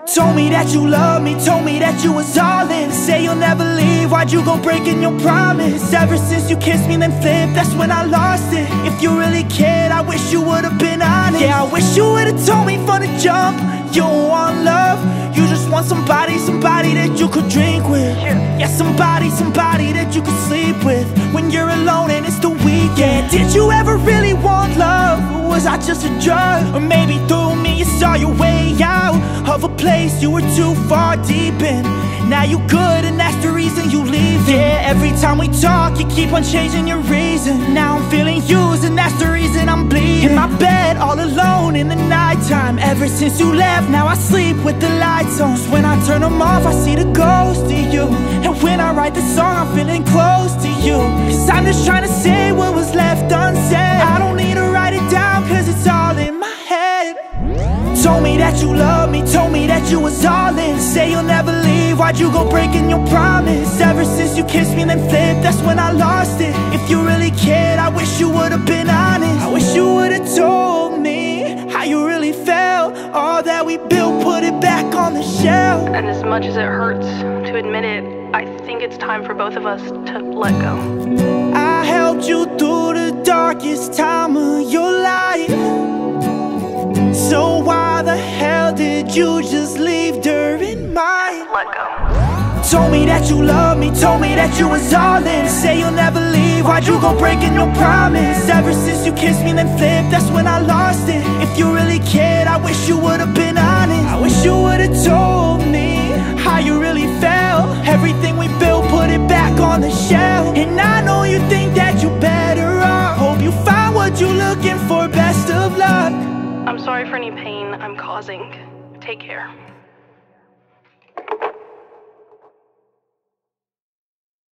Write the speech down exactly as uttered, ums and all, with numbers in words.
Told me that you love me, told me that you was all in. Say you'll never leave, why'd you go breaking your promise? Ever since you kissed me then flipped, that's when I lost it. If you really cared, I wish you would've been honest. Yeah, I wish you would've told me from the jump you don't want love, you just want somebody, somebody that you could drink with. Yeah, somebody, somebody that you could sleep with when you're alone and it's the weekend. Did you ever really want love, or was I just a drug? Or maybe through me you saw your way out of a place you were too far deep in. Now you good and that's the reason you leave. Yeah, every time we talk you keep on changing your reason. Now I'm feeling used and that's the reason I'm bleeding. In my bed all alone in the nighttime. Ever since you left now I sleep with the lights on. So when I turn them off I see the ghost of you. And when I write the song I'm feeling close to you. Cause I'm just trying to say what was left unsaid. I don't need to write it down cause it's all in my head. Told me that you love me, told me that you was all in. Say you'll never leave, why'd you go breaking your promise? Ever since you kissed me then flipped, that's when I lost it. If you really cared, I wish you would've been honest. I wish you would've told me how you really felt. All that we built, put it back on the shelf. And as much as it hurts to admit it, I think it's time for both of us to let go. I helped you through the darkest time of your life. So why the hell did you just leave during mine? Let go. Told me that you love me, told me that you was all in. Say you'll never leave, why'd you go breaking your promise? Ever since you kissed me then flipped, that's when I lost it. If you really cared, I wish you would've been honest. I wish you would've told me how you really felt. Everything we built, put it back on the shelf. And I know you think that you're better off. Hope you find what you're looking for, best of luck. I'm sorry for any pain I'm causing. Take care.